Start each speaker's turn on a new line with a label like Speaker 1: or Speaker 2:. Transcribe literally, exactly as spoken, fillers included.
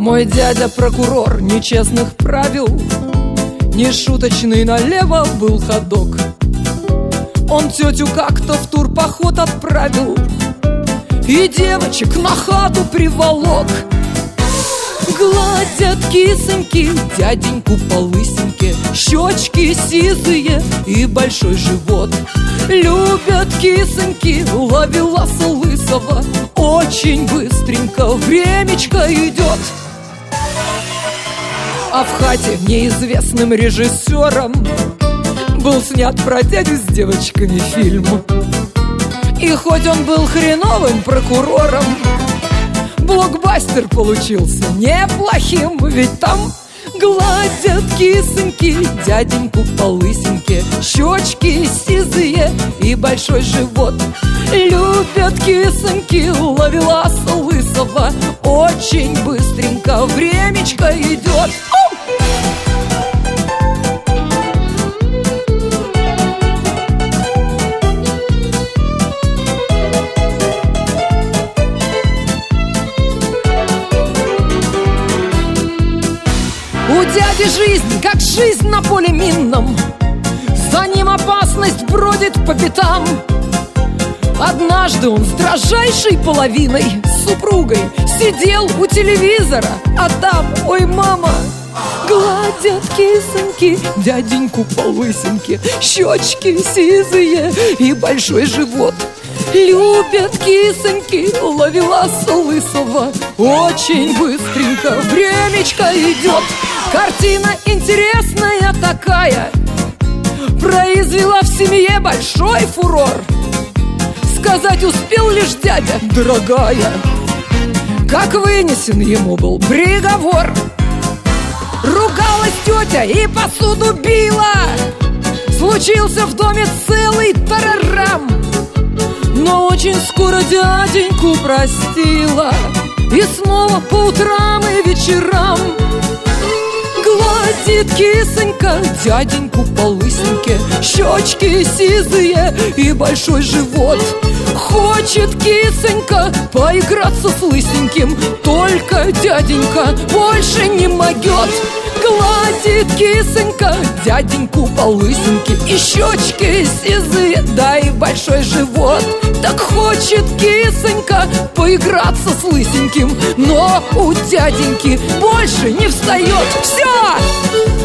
Speaker 1: Мой дядя прокурор нечестных правил, нешуточный налево был ходок. Он тетю как-то в турпоход отправил и девочек на хату приволок. Гладят кисоньки дяденьку по лысинке, щечки сизые и большой живот. Любят кисоньки ловеласа лысого, очень быстренько времечко идет. А в хате неизвестным режиссером был снят про дядю с девочками фильм. И хоть он был хреновым прокурором, блокбастер получился неплохим. Ведь там гладят кисоньки дяденьку по лысинке, щечки сизые и большой живот. Любят кисоньки ловеласа лысого, очень быстренько времечко идет. У дяди жизнь, как жизнь на поле минном, за ним опасность бродит по пятам. Однажды он с дрожайшей половиной, с супругой, сидел у телевизора, а там, ой, мама, гладят кисоньки дяденьку по лысинке, щечки сизые и большой живот. Любят кисоньки ловеласа лысого, очень быстренько времечко идет. Картина интересная такая, произвела в семье большой фурор. Сказать успел лишь дядя, дорогая, как вынесен ему был приговор. Ругалась тетя и посуду била, случился в доме целый тарарам. Но очень скоро дяденьку простила, и снова по утрам и вечерам гладит кисонька дяденьку по лысинке, щечки сизые и большой живот. Хочет кисонька поиграться с лысеньким, только дяденька больше не могет. Гладит кисонька дяденьку по лысинке, и щечки сизые, да и большой живот. Так хочет кисонька поиграться с лысеньким, но у дяденьки больше не встает. Все!